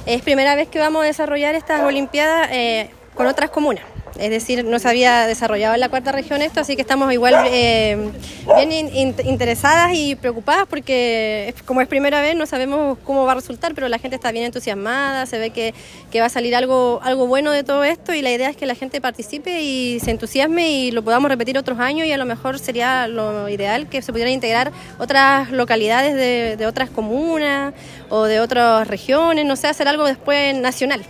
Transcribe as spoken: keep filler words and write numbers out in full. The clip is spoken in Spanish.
Es primera vez que vamos a desarrollar estas Olimpiadas eh, con otras comunas. Es decir, no se había desarrollado en la cuarta región esto, así que estamos igual eh, bien in, interesadas y preocupadas porque como es primera vez no sabemos cómo va a resultar, pero la gente está bien entusiasmada, se ve que, que va a salir algo, algo bueno de todo esto y la idea es que la gente participe y se entusiasme y lo podamos repetir otros años y a lo mejor sería lo ideal que se pudieran integrar otras localidades de, de otras comunas o de otras regiones, no sé, hacer algo después nacional.